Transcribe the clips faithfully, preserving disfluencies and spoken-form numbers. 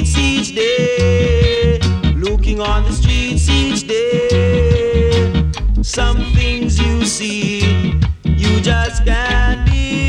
streets each day, looking on the streets each day. Some things you see, you just can't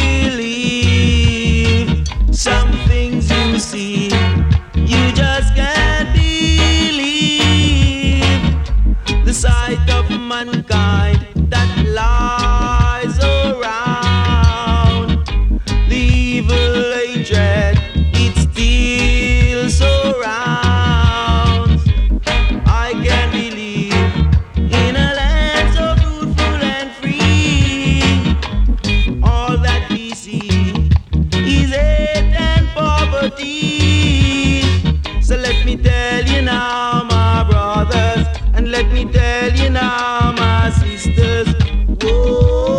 believe. Some things you see, you just can't believe. The sight of mankind that lies around, the evil hatred, it still surrounds. I can't believe in a land so fruitful and free. All that we see is hate and poverty. So let me tell you now, my brothers, and let me tell you now, my sisters. Whoa,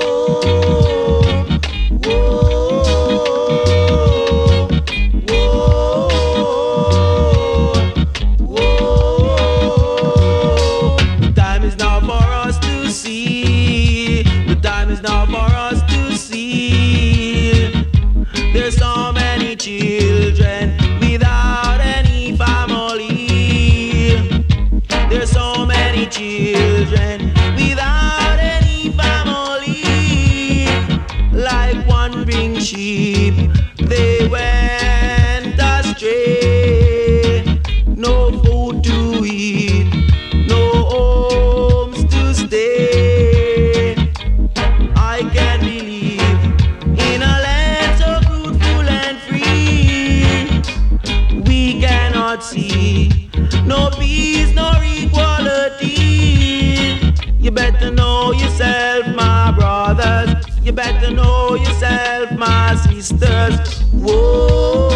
whoa, whoa, whoa. The time is now for us to see. The time is now for us to see. There's so many children without any family. There's so many children without any family. Like wandering sheep, they went astray. No food to eat, no homes to stay. I can't believe in a land so fruitful and free. We cannot see no peace nor equality. You better know yourself, my brothers. You better know yourself, my sisters. Whoa.